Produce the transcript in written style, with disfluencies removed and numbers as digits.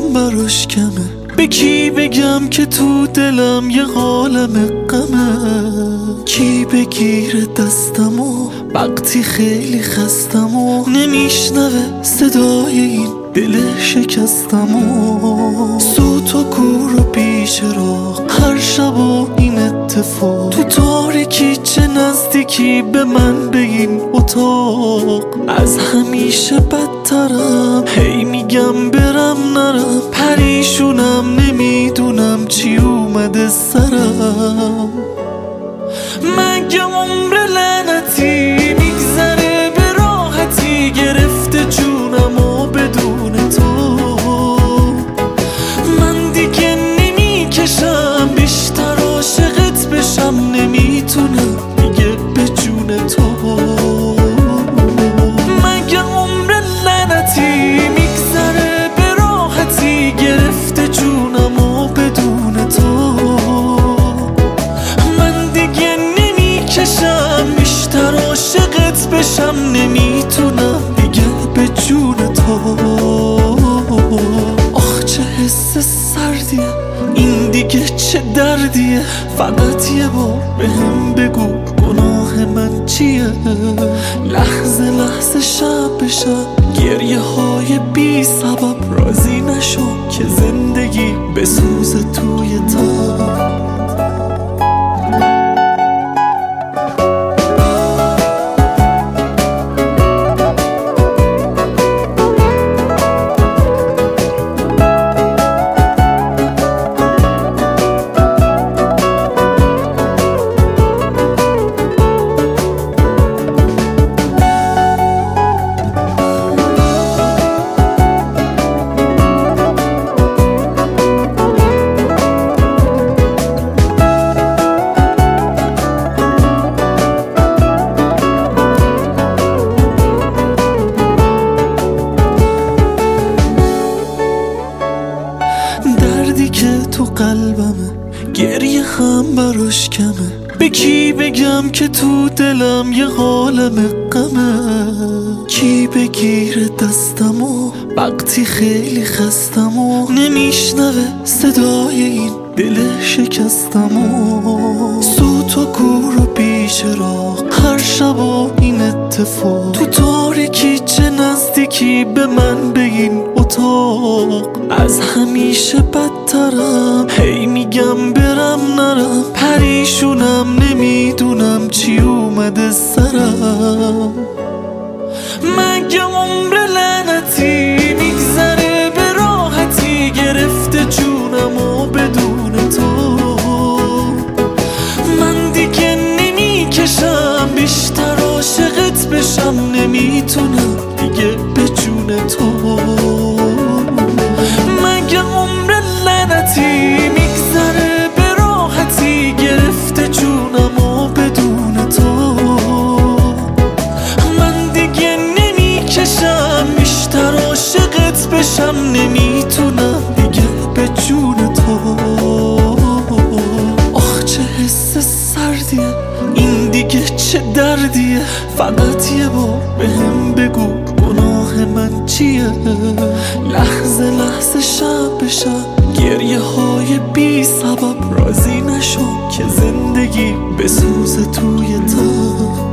براش کمه. به کی بگم که تو دلم یه عالم غمه؟ کی بگیره دستمو وقتی خیلی خستمو نمیشنوه صدای این دل شکستمو؟ صوت و کور و پیش راه هر شب و این اتفاق، تو تاریکی چه نزدیکی به من به این اتاق. از همیشه بدترم، هی میگم برم نرم، پریشونم نمیدونم چی اومده سرم. مگه عمر لعنتی میگذره به راحتی، گرفته جونمو بدون تو. من دیگه نمیکشم بیشتر عاشقت بشم، نمیتونم دیگه به جون تو. مگه عمر لعنتی میگذره به راحتی، گرفته جونمو بدون تو. من دیگه نمیکشم بیشتر عاشقت بشم، نمیتونم دیگه به جون تو. آخ چه حس سردیه این، دیگه چه دردیه؟ فقط یه بار بهم بگو گناه من چیه؟ لحظه لحظه شب به شب گریه های بی سبب، راضی نشو که زندگی بسوزه توی تب. دردی که تو قلبمه، گریه هم براش کمه. به کی بگم که تو دلم یه عالم غمه؟ کی بگیره دستمو وقتی خیلی خستمو نمیشنوه صدای این دل شکستمو؟ صوت و کور و پیش راه هر شب و این اتفاق، تو تاریکی چه نزدیکی به من به این اتاق. از همیشه بدترم، هی میگم برم نرم، پریشونم نمیدونم چی اومده سرم. مگه عمر لعنتی میگذره به راحتی، گرفته جونمو بدون تو. من دیگه نمیکشم بیشتر عاشقت بشم، نمیتونم دیگه به جون تو. مگه عمر لعنتی میگذره به راحتی، گرفته جونمو بدون تو. من دیگه نمیکشم بیشتر عاشقت بشم، نمیتونم دیگه به جون تو. آخ چه حس سردیه این، دیگه چه دردیه؟ فقط یه بار بهم بگو گناه من چیه؟ لحظه لحظه شب به شب گریه های بی سبب، راضی نشو که زندگی بسوزه توی تب.